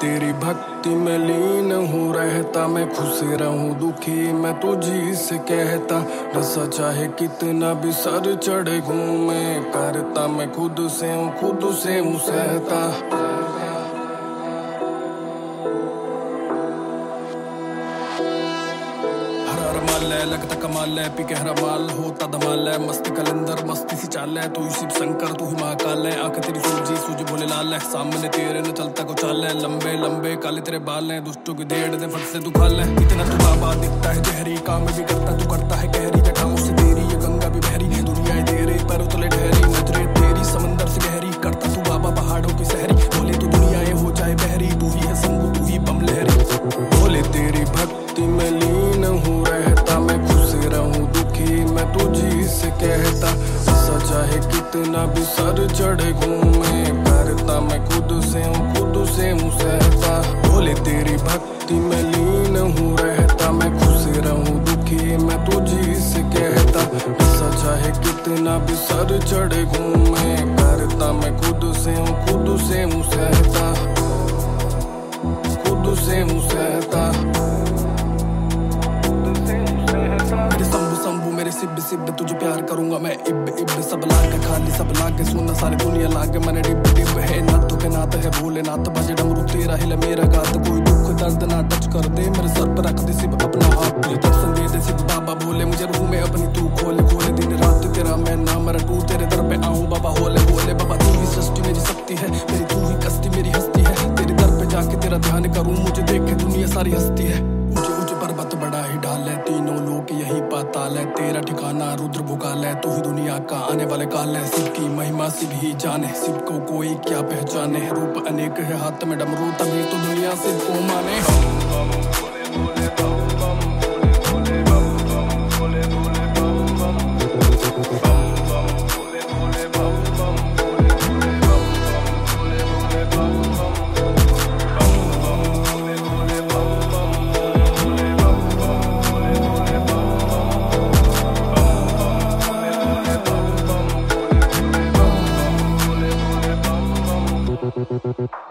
तेरी भक्ति में लीन हूँ, रहता मैं खुश रहूं दुखी मैं तुझी से कहता। रसा चाहे कितना भी सर चढ़े घूमे, करता मैं खुद से हूँ सहता। है लगता कमाल है, पी कहरा माल होता धमाल है। मस्ती कलंदर मस्ती सी चाल है, तू ही शिव शंकर तू ही महाकाल है। आंखें तेरी सूजी भोले लाल है, सामने तेरे न चलता को चाल है। लंबे लंबे काले तेरे बाल हैं, दुष्टों की देड़ दे फट से तू खाल है। इतना तू बाबा दिखता है जहरी, काम भी करता तू करता है गहरी। जटाओं से तेरी ये गंगा भी बहरी, दुनिया तेरे पर उतले ठहरी। नजरे तेरी समंदर से गहरी, करता तू बाबा पहाड़ों की सहरी। बोले तू दुनिया हो जाए बहरी, तू ही है शंभू तू ही बम लहरी। बोले तेरी भक्ति में लीन हूँ, रहता मैं खुश रहूं दुखी मैं तुझी से कहता। ऐसा चाहे कितना भी सर चढ़े घूमे, करता मैं खुद से हूँ सहता। बोले तेरी भक्ति में लीन हूँ, रहता मैं खुश रहूं दुखी मैं तुझी से कहता। ऐसा चाहे कितना भी सर चढ़े घूमे, करता मैं खुद से हूँ सहता। खुद से हूँ सहता। मेरे सिब तुझे प्यार करूंगा मैं इब सब लागे खाली सब लागे सुनना सारी दुनिया लागे। मैंने डिब है नाथ के नाथ है भोलेनाथ, बजे डमरू तेरा हिले मेरा गात। कोई दुख दर्द ना टच कर दे, मेरे सर पर रख दे सिर्फ अपना हाथ। दर्शन दे दे सिर्फ बाबा भोले, मुझे रूह में अपनी तू खोले दिन रात तेरा मैं नाम रटूं। तेरे दर पे आऊं बाबा होले बाबा, तू ही सृष्टि मेरी शक्ति है, मेरी तू ही कष्टी मेरी हस्ती है। तेरे दर पे जाके तेरा ध्यान करूं, मुझे देख के दुनिया सारी हस्ती है। ऊंचे पर्वत बड़ा ही ढाल है, तीनों लोग यही पाताल है। तेरा ठिकाना रुद्र भुकाल है, तू ही दुनिया का आने वाले काल है। शिव की महिमा शिव ही जाने, शिव को कोई क्या पहचाने। रूप अनेक है हाथ में डमरू, तभी तो दुनिया शिव को माने। Thank you.